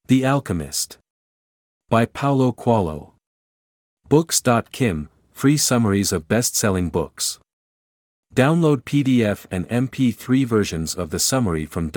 The Alchemist. By Paulo Coelho. Books.kim, free summaries of best-selling books. Download PDF and MP3 versions of the summary from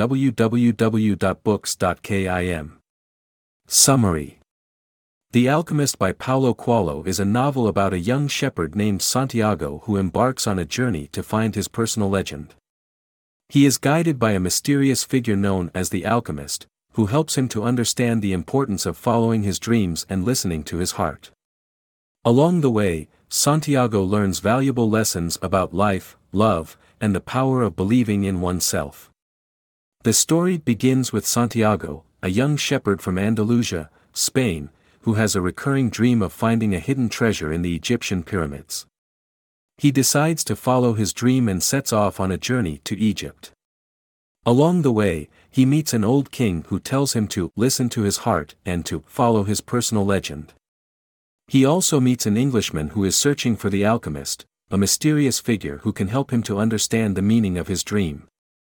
www.books.kim. Summary. The Alchemist by Paulo Coelho is a novel about a young shepherd named Santiago who embarks on a journey to find his personal legend. He is guided by a mysterious figure known as the Alchemist, who helps him to understand the importance of following his dreams and listening to his heart. Along the way, Santiago learns valuable lessons about life, love, and the power of believing in oneself. The story begins with Santiago, a young shepherd from Andalusia, Spain, who has a recurring dream of finding a hidden treasure in the Egyptian pyramids. He decides to follow his dream and sets off on a journey to Egypt. Along the way, he meets an old king who tells him to listen to his heart and to follow his personal legend. He also meets an Englishman who is searching for the alchemist, a mysterious figure who can help him to understand the meaning of his dream.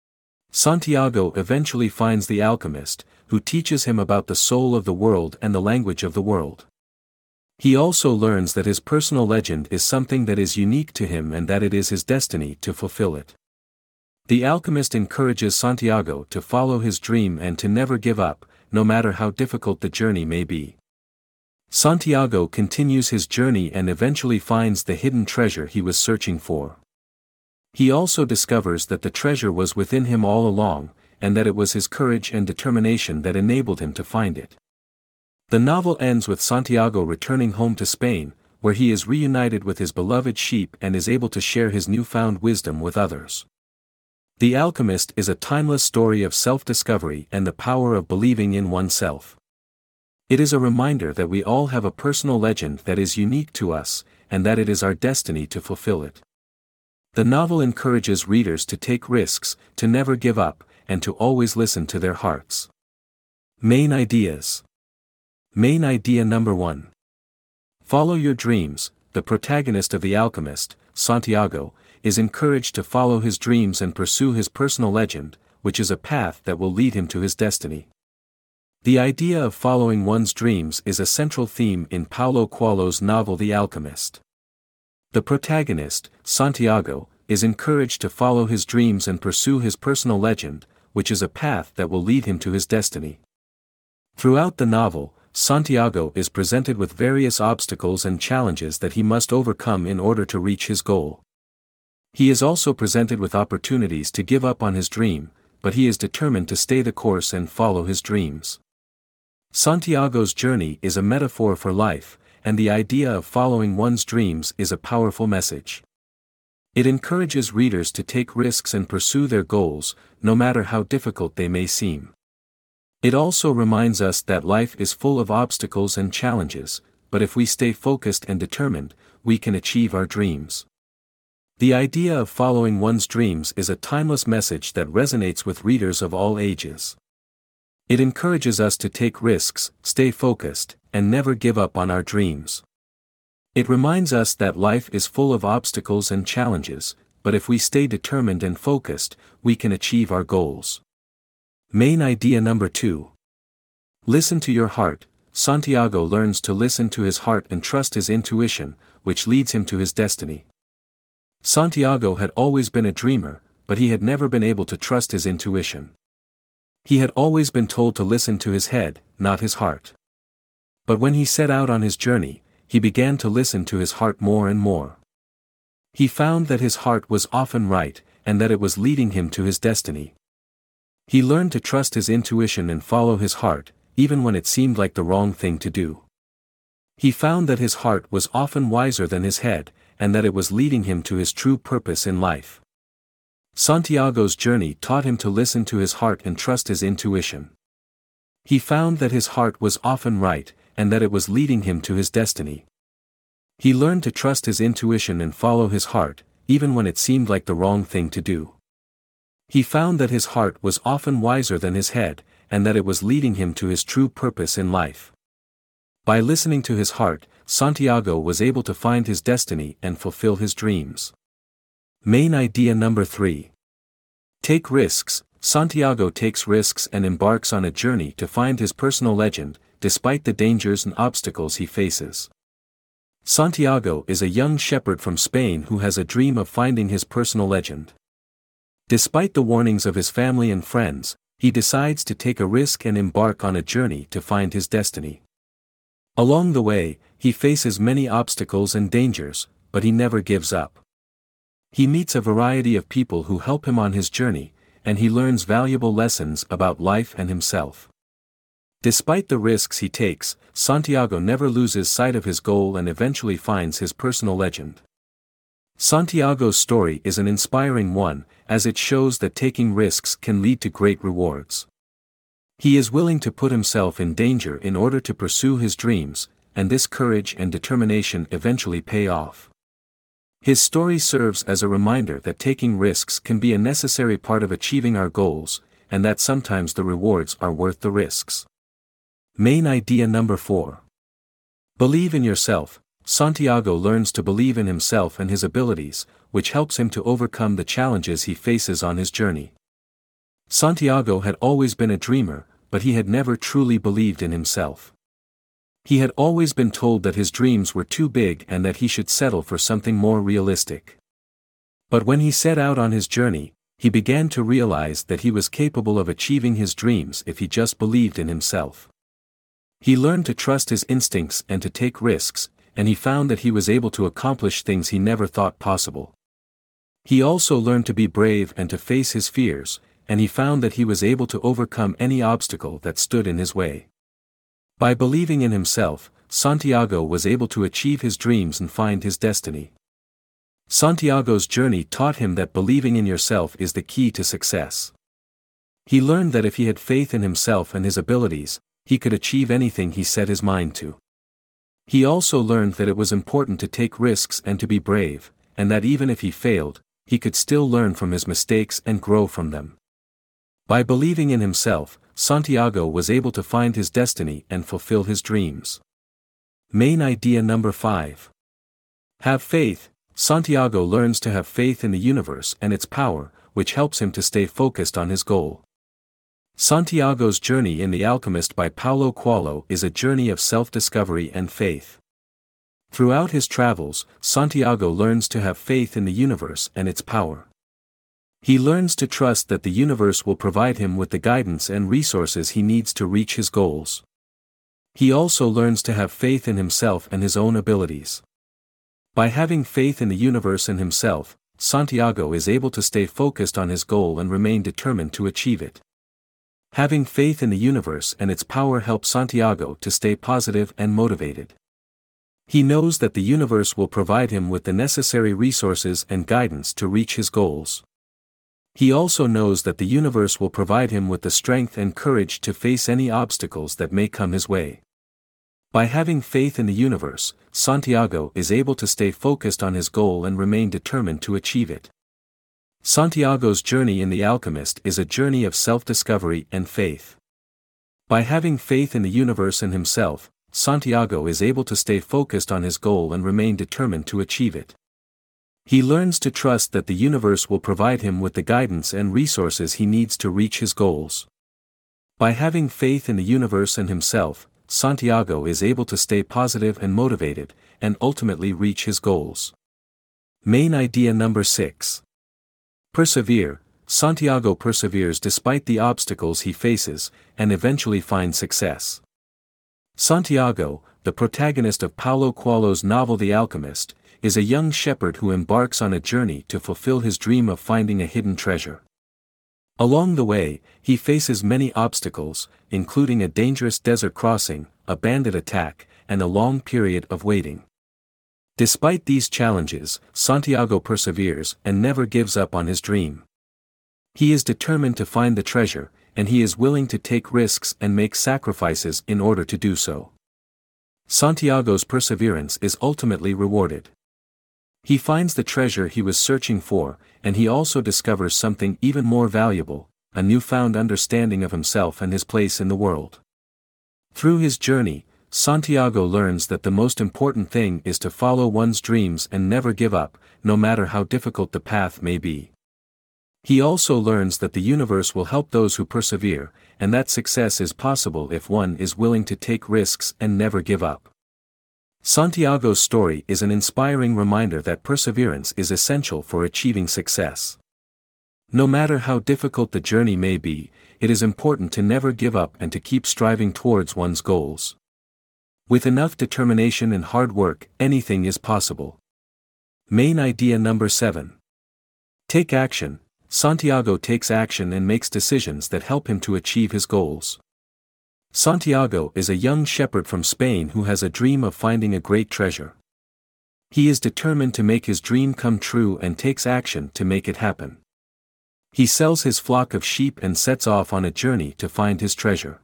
Santiago eventually finds the alchemist, who teaches him about the soul of the world and the language of the world. He also learns that his personal legend is something that is unique to him and that it is his destiny to fulfill it. The alchemist encourages Santiago to follow his dream and to never give up, no matter how difficult the journey may be. Santiago continues his journey and eventually finds the hidden treasure he was searching for. He also discovers that the treasure was within him all along, and that it was his courage and determination that enabled him to find it. The novel ends with Santiago returning home to Spain, where he is reunited with his beloved sheep and is able to share his newfound wisdom with others. The Alchemist is a timeless story of self-discovery and the power of believing in oneself. It is a reminder that we all have a personal legend that is unique to us, and that it is our destiny to fulfill it. The novel encourages readers to take risks, to never give up, and to always listen to their hearts. Main ideas. Main idea number 1. Follow your dreams. The protagonist of The Alchemist, Santiago, is encouraged to follow his dreams and pursue his personal legend, which is a path that will lead him to his destiny. The idea of following one's dreams is a central theme in Paulo Coelho's novel The Alchemist. The protagonist, Santiago, is encouraged to follow his dreams and pursue his personal legend, which is a path that will lead him to his destiny. Throughout the novel, Santiago is presented with various obstacles and challenges that he must overcome in order to reach his goal. He is also presented with opportunities to give up on his dream, but he is determined to stay the course and follow his dreams. Santiago's journey is a metaphor for life, and the idea of following one's dreams is a powerful message. It encourages readers to take risks and pursue their goals, no matter how difficult they may seem. It also reminds us that life is full of obstacles and challenges, but if we stay focused and determined, we can achieve our dreams. The idea of following one's dreams is a timeless message that resonates with readers of all ages. It encourages us to take risks, stay focused, and never give up on our dreams. It reminds us that life is full of obstacles and challenges, but if we stay determined and focused, we can achieve our goals. Main idea number 2. Listen to your heart. Santiago learns to listen to his heart and trust his intuition, which leads him to his destiny. Santiago had always been a dreamer, but he had never been able to trust his intuition. He had always been told to listen to his head, not his heart. But when he set out on his journey, he began to listen to his heart more and more. He found that his heart was often right, and that it was leading him to his destiny. He learned to trust his intuition and follow his heart, even when it seemed like the wrong thing to do. He found that his heart was often wiser than his head, and that it was leading him to his true purpose in life. Santiago's journey taught him to listen to his heart and trust his intuition. He found that his heart was often right, and that it was leading him to his destiny. He learned to trust his intuition and follow his heart, even when it seemed like the wrong thing to do. He found that his heart was often wiser than his head, and that it was leading him to his true purpose in life. By listening to his heart, Santiago was able to find his destiny and fulfill his dreams. Main idea number 3. Take risks. Santiago takes risks and embarks on a journey to find his personal legend, despite the dangers and obstacles he faces. Santiago is a young shepherd from Spain who has a dream of finding his personal legend. Despite the warnings of his family and friends, he decides to take a risk and embark on a journey to find his destiny. Along the way, he faces many obstacles and dangers, but he never gives up. He meets a variety of people who help him on his journey, and he learns valuable lessons about life and himself. Despite the risks he takes, Santiago never loses sight of his goal and eventually finds his personal legend. Santiago's story is an inspiring one, as it shows that taking risks can lead to great rewards. He is willing to put himself in danger in order to pursue his dreams, and this courage and determination eventually pay off. His story serves as a reminder that taking risks can be a necessary part of achieving our goals, and that sometimes the rewards are worth the risks. Main idea number 4. Believe in yourself. Santiago learns to believe in himself and his abilities, which helps him to overcome the challenges he faces on his journey. Santiago had always been a dreamer, but he had never truly believed in himself. He had always been told that his dreams were too big and that he should settle for something more realistic. But when he set out on his journey, he began to realize that he was capable of achieving his dreams if he just believed in himself. He learned to trust his instincts and to take risks, and he found that he was able to accomplish things he never thought possible. He also learned to be brave and to face his fears, and he found that he was able to overcome any obstacle that stood in his way. By believing in himself, Santiago was able to achieve his dreams and find his destiny. Santiago's journey taught him that believing in yourself is the key to success. He learned that if he had faith in himself and his abilities, he could achieve anything he set his mind to. He also learned that it was important to take risks and to be brave, and that even if he failed, he could still learn from his mistakes and grow from them. By believing in himself, Santiago was able to find his destiny and fulfill his dreams. Main idea number 5. Have faith. Santiago learns to have faith in the universe and its power, which helps him to stay focused on his goal. Santiago's journey in The Alchemist by Paulo Coelho is a journey of self-discovery and faith. Throughout his travels, Santiago learns to have faith in the universe and its power. He learns to trust that the universe will provide him with the guidance and resources he needs to reach his goals. He also learns to have faith in himself and his own abilities. By having faith in the universe and himself, Santiago is able to stay focused on his goal and remain determined to achieve it. Having faith in the universe and its power helps Santiago to stay positive and motivated. He knows that the universe will provide him with the necessary resources and guidance to reach his goals. He also knows that the universe will provide him with the strength and courage to face any obstacles that may come his way. By having faith in the universe, Santiago is able to stay focused on his goal and remain determined to achieve it. Santiago's journey in The Alchemist is a journey of self-discovery and faith. By having faith in the universe and himself, Santiago is able to stay focused on his goal and remain determined to achieve it. He learns to trust that the universe will provide him with the guidance and resources he needs to reach his goals. By having faith in the universe and himself, Santiago is able to stay positive and motivated, and ultimately reach his goals. Main idea number 6. Persevere. Santiago perseveres despite the obstacles he faces, and eventually finds success. Santiago, the protagonist of Paulo Coelho's novel The Alchemist, is a young shepherd who embarks on a journey to fulfill his dream of finding a hidden treasure. Along the way, he faces many obstacles, including a dangerous desert crossing, a bandit attack, and a long period of waiting. Despite these challenges, Santiago perseveres and never gives up on his dream. He is determined to find the treasure, and he is willing to take risks and make sacrifices in order to do so. Santiago's perseverance is ultimately rewarded. He finds the treasure he was searching for, and he also discovers something even more valuable, a newfound understanding of himself and his place in the world. Through his journey, Santiago learns that the most important thing is to follow one's dreams and never give up, no matter how difficult the path may be. He also learns that the universe will help those who persevere, and that success is possible if one is willing to take risks and never give up. Santiago's story is an inspiring reminder that perseverance is essential for achieving success. No matter how difficult the journey may be, it is important to never give up and to keep striving towards one's goals. With enough determination and hard work, anything is possible. Main idea number 7. Take action. Santiago takes action and makes decisions that help him to achieve his goals. Santiago is a young shepherd from Spain who has a dream of finding a great treasure. He is determined to make his dream come true and takes action to make it happen. He sells his flock of sheep and sets off on a journey to find his treasure.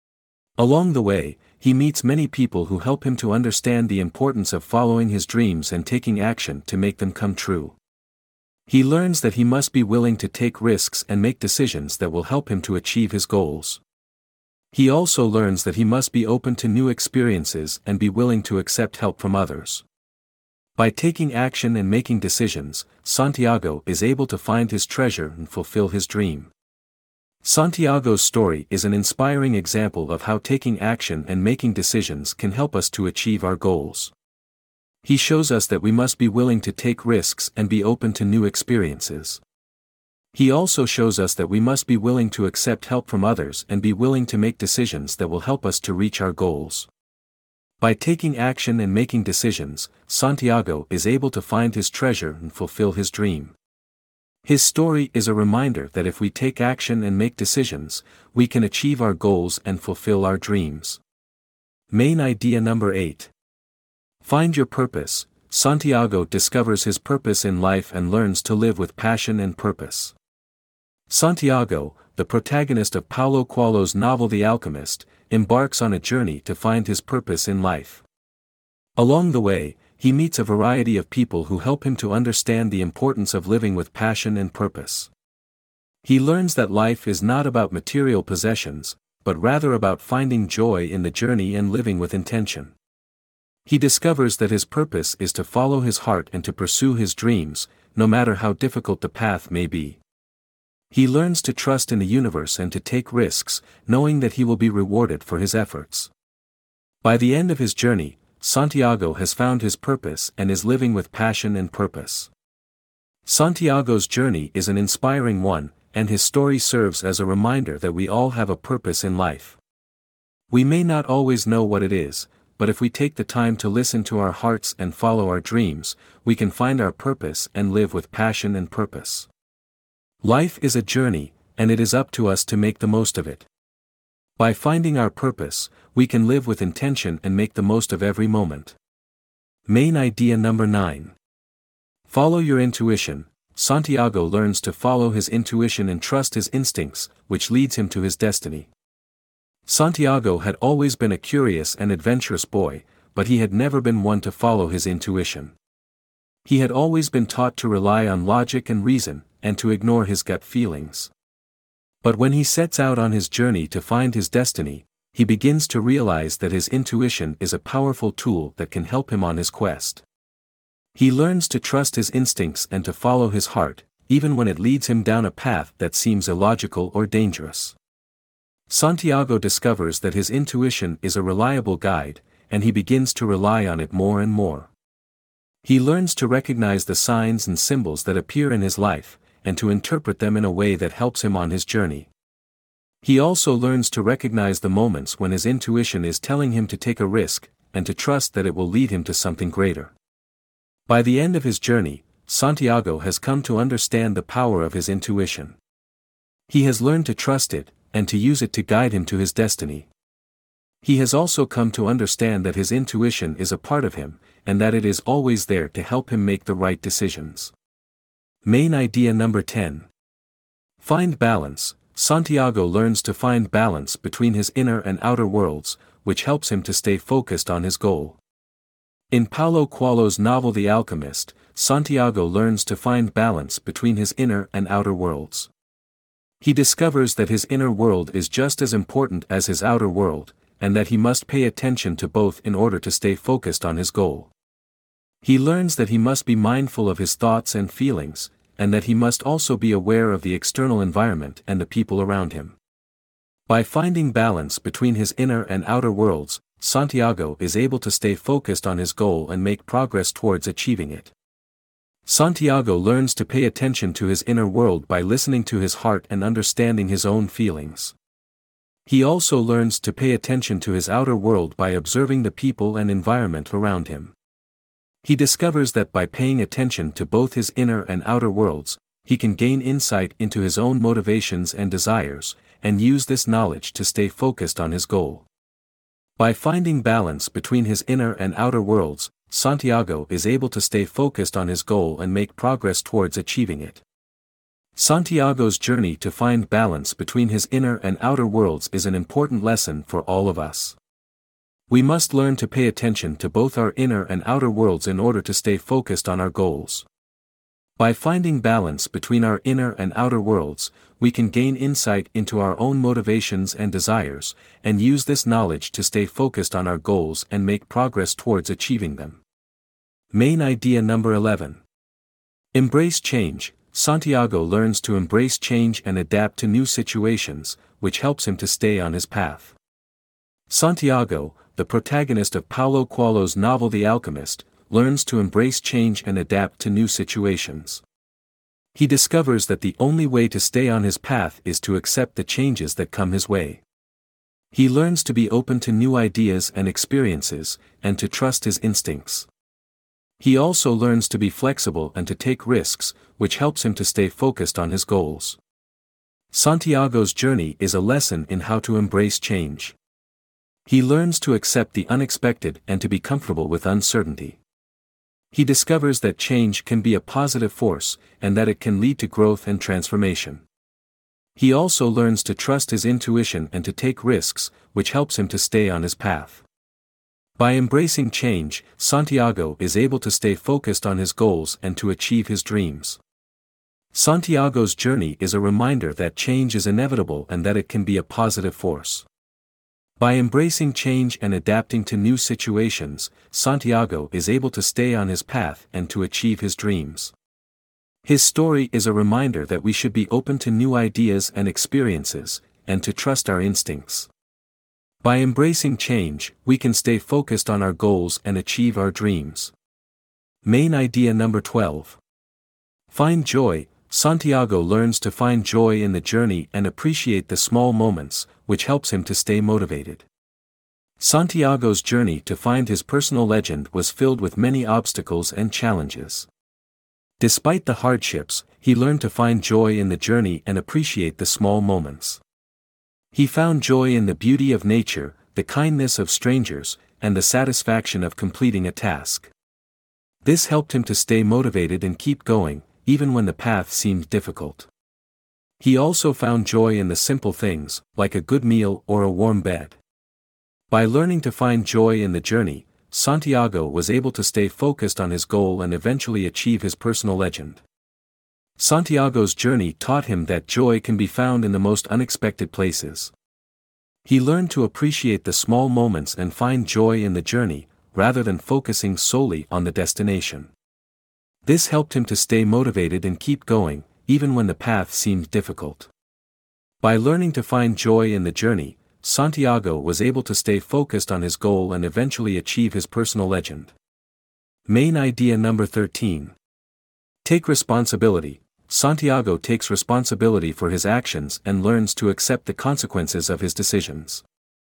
Along the way, he meets many people who help him to understand the importance of following his dreams and taking action to make them come true. He learns that he must be willing to take risks and make decisions that will help him to achieve his goals. He also learns that he must be open to new experiences and be willing to accept help from others. By taking action and making decisions, Santiago is able to find his treasure and fulfill his dream. Santiago's story is an inspiring example of how taking action and making decisions can help us to achieve our goals. He shows us that we must be willing to take risks and be open to new experiences. He also shows us that we must be willing to accept help from others and be willing to make decisions that will help us to reach our goals. By taking action and making decisions, Santiago is able to find his treasure and fulfill his dream. His story is a reminder that if we take action and make decisions, we can achieve our goals and fulfill our dreams. Main idea number 8. Find your purpose. Santiago discovers his purpose in life and learns to live with passion and purpose. Santiago, the protagonist of Paulo Coelho's novel The Alchemist, embarks on a journey to find his purpose in life. Along the way, he meets a variety of people who help him to understand the importance of living with passion and purpose. He learns that life is not about material possessions, but rather about finding joy in the journey and living with intention. He discovers that his purpose is to follow his heart and to pursue his dreams, no matter how difficult the path may be. He learns to trust in the universe and to take risks, knowing that he will be rewarded for his efforts. By the end of his journey, Santiago has found his purpose and is living with passion and purpose. Santiago's journey is an inspiring one, and his story serves as a reminder that we all have a purpose in life. We may not always know what it is, but if we take the time to listen to our hearts and follow our dreams, we can find our purpose and live with passion and purpose. Life is a journey, and it is up to us to make the most of it. By finding our purpose, we can live with intention and make the most of every moment. Main idea number 9. Follow your intuition. Santiago learns to follow his intuition and trust his instincts, which leads him to his destiny. Santiago had always been a curious and adventurous boy, but he had never been one to follow his intuition. He had always been taught to rely on logic and reason, and to ignore his gut feelings. But when he sets out on his journey to find his destiny, he begins to realize that his intuition is a powerful tool that can help him on his quest. He learns to trust his instincts and to follow his heart, even when it leads him down a path that seems illogical or dangerous. Santiago discovers that his intuition is a reliable guide, and he begins to rely on it more and more. He learns to recognize the signs and symbols that appear in his life, and to interpret them in a way that helps him on his journey. He also learns to recognize the moments when his intuition is telling him to take a risk, and to trust that it will lead him to something greater. By the end of his journey, Santiago has come to understand the power of his intuition. He has learned to trust it, and to use it to guide him to his destiny. He has also come to understand that his intuition is a part of him, and that it is always there to help him make the right decisions. Main idea number 10. Find balance. Santiago learns to find balance between his inner and outer worlds, which helps him to stay focused on his goal. In Paulo Coelho's novel The Alchemist, Santiago learns to find balance between his inner and outer worlds. He discovers that his inner world is just as important as his outer world, and that he must pay attention to both in order to stay focused on his goal. He learns that he must be mindful of his thoughts and feelings, and that he must also be aware of the external environment and the people around him. By finding balance between his inner and outer worlds, Santiago is able to stay focused on his goal and make progress towards achieving it. Santiago learns to pay attention to his inner world by listening to his heart and understanding his own feelings. He also learns to pay attention to his outer world by observing the people and environment around him. He discovers that by paying attention to both his inner and outer worlds, he can gain insight into his own motivations and desires, and use this knowledge to stay focused on his goal. By finding balance between his inner and outer worlds, Santiago is able to stay focused on his goal and make progress towards achieving it. Santiago's journey to find balance between his inner and outer worlds is an important lesson for all of us. We must learn to pay attention to both our inner and outer worlds in order to stay focused on our goals. By finding balance between our inner and outer worlds, we can gain insight into our own motivations and desires, and use this knowledge to stay focused on our goals and make progress towards achieving them. Main idea number 11. Embrace change. Santiago learns to embrace change and adapt to new situations, which helps him to stay on his path. Santiago, the protagonist of Paulo Coelho's novel The Alchemist, learns to embrace change and adapt to new situations. He discovers that the only way to stay on his path is to accept the changes that come his way. He learns to be open to new ideas and experiences, and to trust his instincts. He also learns to be flexible and to take risks, which helps him to stay focused on his goals. Santiago's journey is a lesson in how to embrace change. He learns to accept the unexpected and to be comfortable with uncertainty. He discovers that change can be a positive force, and that it can lead to growth and transformation. He also learns to trust his intuition and to take risks, which helps him to stay on his path. By embracing change, Santiago is able to stay focused on his goals and to achieve his dreams. Santiago's journey is a reminder that change is inevitable and that it can be a positive force. By embracing change and adapting to new situations, Santiago is able to stay on his path and to achieve his dreams. His story is a reminder that we should be open to new ideas and experiences, and to trust our instincts. By embracing change, we can stay focused on our goals and achieve our dreams. Main idea number 12. Find joy. Santiago learns to find joy in the journey and appreciate the small moments, which helps him to stay motivated. Santiago's journey to find his personal legend was filled with many obstacles and challenges. Despite the hardships, he learned to find joy in the journey and appreciate the small moments. He found joy in the beauty of nature, the kindness of strangers, and the satisfaction of completing a task. This helped him to stay motivated and keep going, even when the path seemed difficult. He also found joy in the simple things, like a good meal or a warm bed. By learning to find joy in the journey, Santiago was able to stay focused on his goal and eventually achieve his personal legend. Santiago's journey taught him that joy can be found in the most unexpected places. He learned to appreciate the small moments and find joy in the journey, rather than focusing solely on the destination. This helped him to stay motivated and keep going, even when the path seemed difficult. By learning to find joy in the journey, Santiago was able to stay focused on his goal and eventually achieve his personal legend. Main idea number 13. Take responsibility. Santiago takes responsibility for his actions and learns to accept the consequences of his decisions.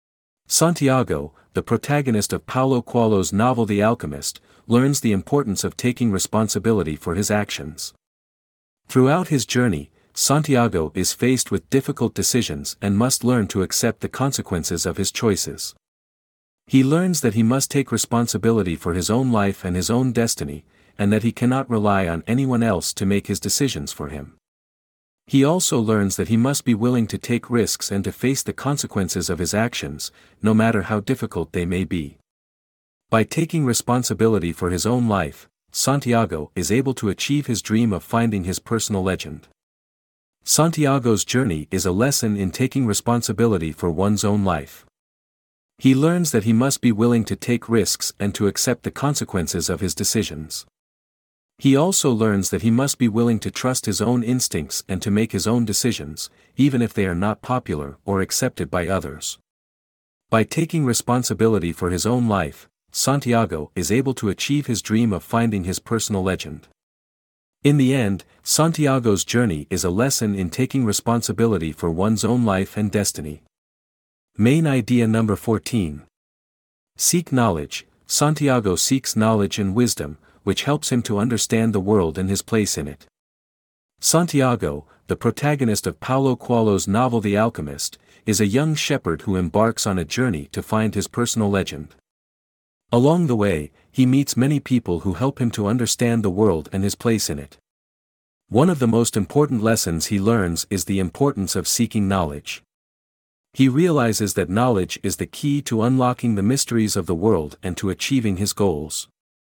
Santiago, the protagonist of Paulo Coelho's novel The Alchemist, learns the importance of taking responsibility for his actions. Throughout his journey, Santiago is faced with difficult decisions and must learn to accept the consequences of his choices. He learns that he must take responsibility for his own life and his own destiny, and that he cannot rely on anyone else to make his decisions for him. He also learns that he must be willing to take risks and to face the consequences of his actions, no matter how difficult they may be. By taking responsibility for his own life, Santiago is able to achieve his dream of finding his personal legend. Santiago's journey is a lesson in taking responsibility for one's own life. He learns that he must be willing to take risks and to accept the consequences of his decisions. He also learns that he must be willing to trust his own instincts and to make his own decisions, even if they are not popular or accepted by others. By taking responsibility for his own life, Santiago is able to achieve his dream of finding his personal legend. In the end, Santiago's journey is a lesson in taking responsibility for one's own life and destiny. Main idea number 14. Seek knowledge. Santiago seeks knowledge and wisdom, which helps him to understand the world and his place in it. Santiago, the protagonist of Paulo Coelho's novel The Alchemist, is a young shepherd who embarks on a journey to find his personal legend. Along the way, he meets many people who help him to understand the world and his place in it. One of the most important lessons he learns is the importance of seeking knowledge. He realizes that knowledge is the key to unlocking the mysteries of the world and to achieving his goals.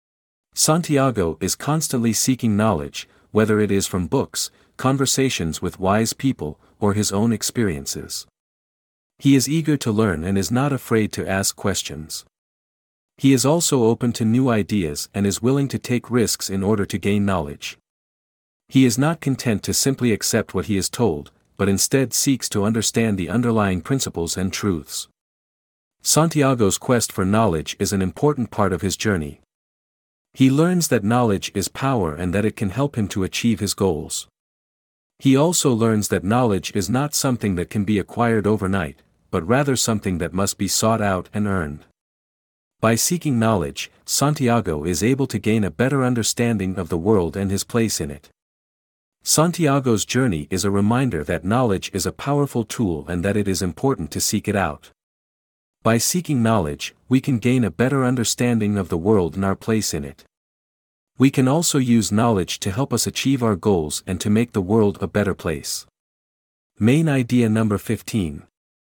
Santiago is constantly seeking knowledge, whether it is from books, conversations with wise people, or his own experiences. He is eager to learn and is not afraid to ask questions. He is also open to new ideas and is willing to take risks in order to gain knowledge. He is not content to simply accept what he is told, but instead seeks to understand the underlying principles and truths. Santiago's quest for knowledge is an important part of his journey. He learns that knowledge is power and that it can help him to achieve his goals. He also learns that knowledge is not something that can be acquired overnight, but rather something that must be sought out and earned. By seeking knowledge, Santiago is able to gain a better understanding of the world and his place in it. Santiago's journey is a reminder that knowledge is a powerful tool and that it is important to seek it out. By seeking knowledge, we can gain a better understanding of the world and our place in it. We can also use knowledge to help us achieve our goals and to make the world a better place. Main idea number 15.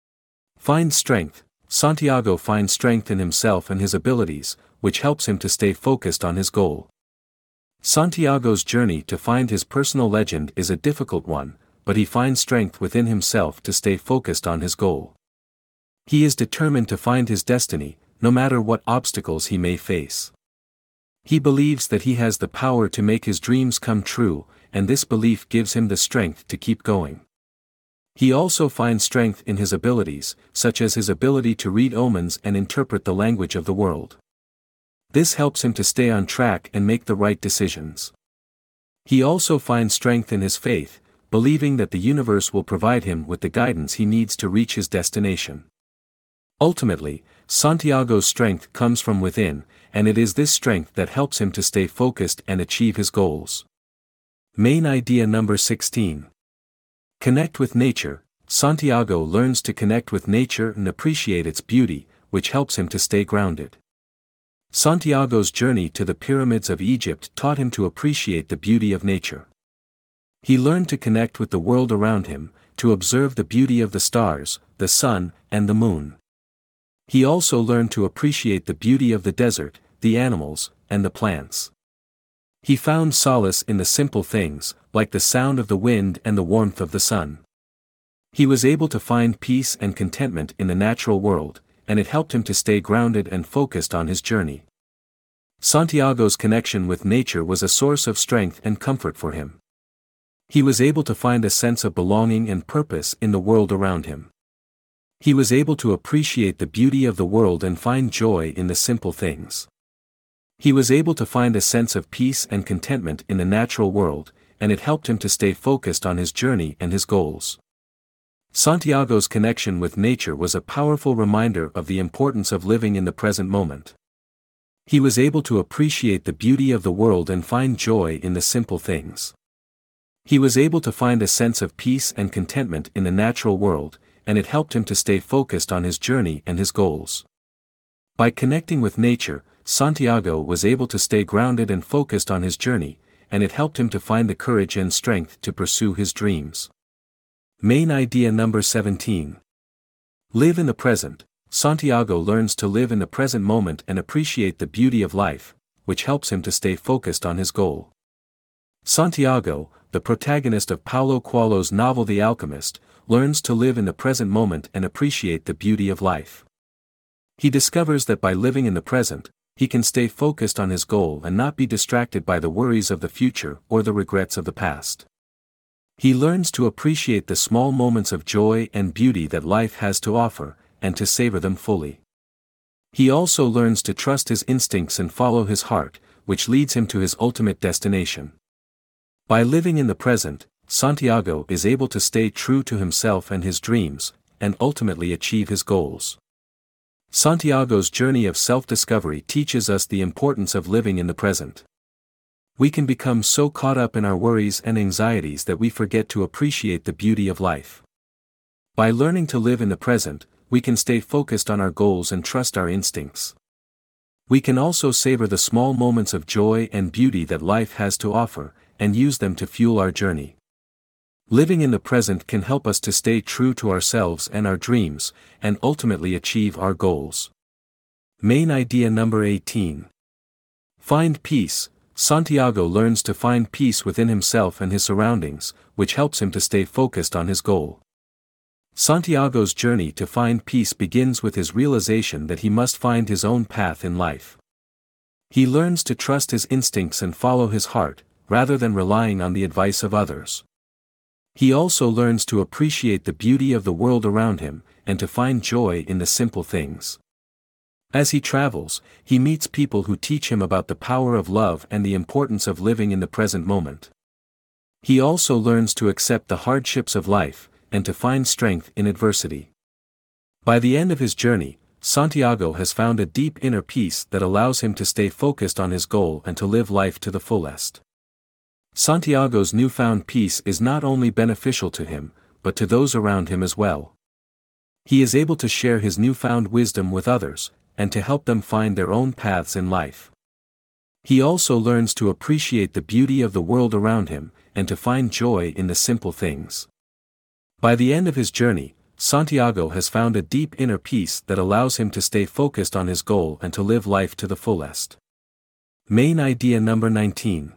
Find strength. Santiago finds strength in himself and his abilities, which helps him to stay focused on his goal. Santiago's journey to find his personal legend is a difficult one, but he finds strength within himself to stay focused on his goal. He is determined to find his destiny, no matter what obstacles he may face. He believes that he has the power to make his dreams come true, and this belief gives him the strength to keep going. He also finds strength in his abilities, such as his ability to read omens and interpret the language of the world. This helps him to stay on track and make the right decisions. He also finds strength in his faith, believing that the universe will provide him with the guidance he needs to reach his destination. Ultimately, Santiago's strength comes from within, and it is this strength that helps him to stay focused and achieve his goals. Main idea number 16. Connect with nature. Santiago learns to connect with nature and appreciate its beauty, which helps him to stay grounded. Santiago's journey to the pyramids of Egypt taught him to appreciate the beauty of nature. He learned to connect with the world around him, to observe the beauty of the stars, the sun, and the moon. He also learned to appreciate the beauty of the desert, the animals, and the plants. He found solace in the simple things, like the sound of the wind and the warmth of the sun. He was able to find peace and contentment in the natural world, and it helped him to stay grounded and focused on his journey. Santiago's connection with nature was a source of strength and comfort for him. He was able to find a sense of belonging and purpose in the world around him. He was able to appreciate the beauty of the world and find joy in the simple things. He was able to find a sense of peace and contentment in the natural world, and it helped him to stay focused on his journey and his goals. Santiago's connection with nature was a powerful reminder of the importance of living in the present moment. He was able to appreciate the beauty of the world and find joy in the simple things. He was able to find a sense of peace and contentment in the natural world, and it helped him to stay focused on his journey and his goals. By connecting with nature, Santiago was able to stay grounded and focused on his journey, and it helped him to find the courage and strength to pursue his dreams. Main idea number 17. Live in the present. Santiago learns to live in the present moment and appreciate the beauty of life, which helps him to stay focused on his goal. Santiago, the protagonist of Paulo Coelho's novel The Alchemist, learns to live in the present moment and appreciate the beauty of life. He discovers that by living in the present, he can stay focused on his goal and not be distracted by the worries of the future or the regrets of the past. He learns to appreciate the small moments of joy and beauty that life has to offer, and to savor them fully. He also learns to trust his instincts and follow his heart, which leads him to his ultimate destination. By living in the present, Santiago is able to stay true to himself and his dreams, and ultimately achieve his goals. Santiago's journey of self-discovery teaches us the importance of living in the present. We can become so caught up in our worries and anxieties that we forget to appreciate the beauty of life. By learning to live in the present, we can stay focused on our goals and trust our instincts. We can also savor the small moments of joy and beauty that life has to offer, and use them to fuel our journey. Living in the present can help us to stay true to ourselves and our dreams, and ultimately achieve our goals. Main idea number 18. Find peace. Santiago learns to find peace within himself and his surroundings, which helps him to stay focused on his goal. Santiago's journey to find peace begins with his realization that he must find his own path in life. He learns to trust his instincts and follow his heart, rather than relying on the advice of others. He also learns to appreciate the beauty of the world around him, and to find joy in the simple things. As he travels, he meets people who teach him about the power of love and the importance of living in the present moment. He also learns to accept the hardships of life, and to find strength in adversity. By the end of his journey, Santiago has found a deep inner peace that allows him to stay focused on his goal and to live life to the fullest. Santiago's newfound peace is not only beneficial to him, but to those around him as well. He is able to share his newfound wisdom with others, and to help them find their own paths in life. He also learns to appreciate the beauty of the world around him, and to find joy in the simple things. By the end of his journey, Santiago has found a deep inner peace that allows him to stay focused on his goal and to live life to the fullest. Main idea number 19.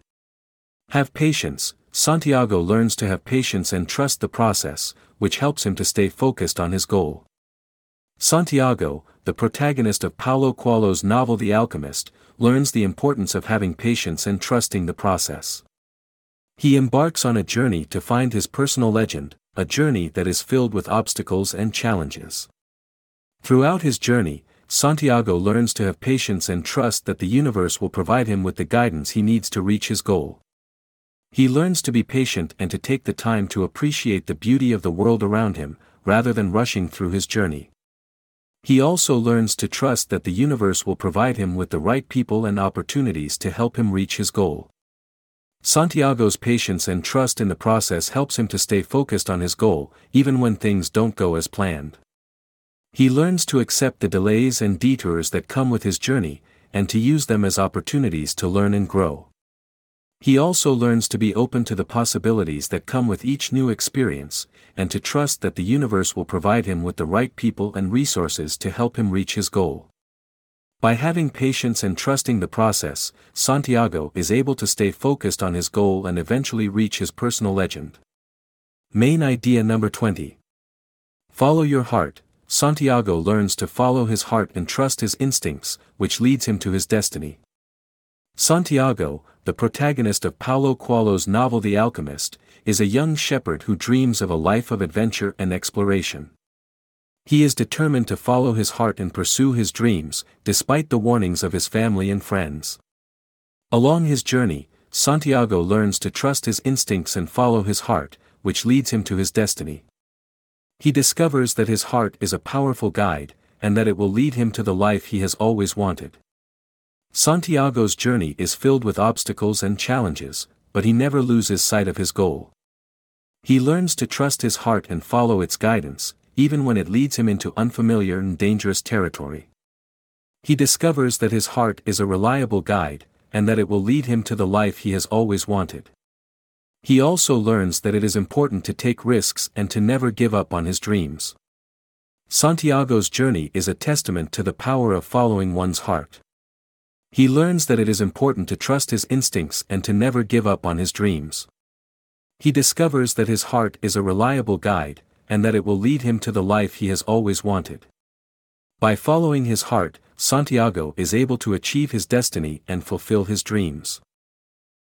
Have patience. Santiago learns to have patience and trust the process, which helps him to stay focused on his goal. Santiago, the protagonist of Paulo Coelho's novel The Alchemist, learns the importance of having patience and trusting the process. He embarks on a journey to find his personal legend, a journey that is filled with obstacles and challenges. Throughout his journey, Santiago learns to have patience and trust that the universe will provide him with the guidance he needs to reach his goal. He learns to be patient and to take the time to appreciate the beauty of the world around him, rather than rushing through his journey. He also learns to trust that the universe will provide him with the right people and opportunities to help him reach his goal. Santiago's patience and trust in the process helps him to stay focused on his goal, even when things don't go as planned. He learns to accept the delays and detours that come with his journey, and to use them as opportunities to learn and grow. He also learns to be open to the possibilities that come with each new experience, and to trust that the universe will provide him with the right people and resources to help him reach his goal. By having patience and trusting the process, Santiago is able to stay focused on his goal and eventually reach his personal legend. Main idea number 20. Follow your heart. Santiago learns to follow his heart and trust his instincts, which leads him to his destiny. Santiago, the protagonist of Paulo Coelho's novel The Alchemist, is a young shepherd who dreams of a life of adventure and exploration. He is determined to follow his heart and pursue his dreams, despite the warnings of his family and friends. Along his journey, Santiago learns to trust his instincts and follow his heart, which leads him to his destiny. He discovers that his heart is a powerful guide, and that it will lead him to the life he has always wanted. Santiago's journey is filled with obstacles and challenges, but he never loses sight of his goal. He learns to trust his heart and follow its guidance, even when it leads him into unfamiliar and dangerous territory. He discovers that his heart is a reliable guide, and that it will lead him to the life he has always wanted. He also learns that it is important to take risks and to never give up on his dreams. Santiago's journey is a testament to the power of following one's heart. He learns that it is important to trust his instincts and to never give up on his dreams. He discovers that his heart is a reliable guide, and that it will lead him to the life he has always wanted. By following his heart, Santiago is able to achieve his destiny and fulfill his dreams.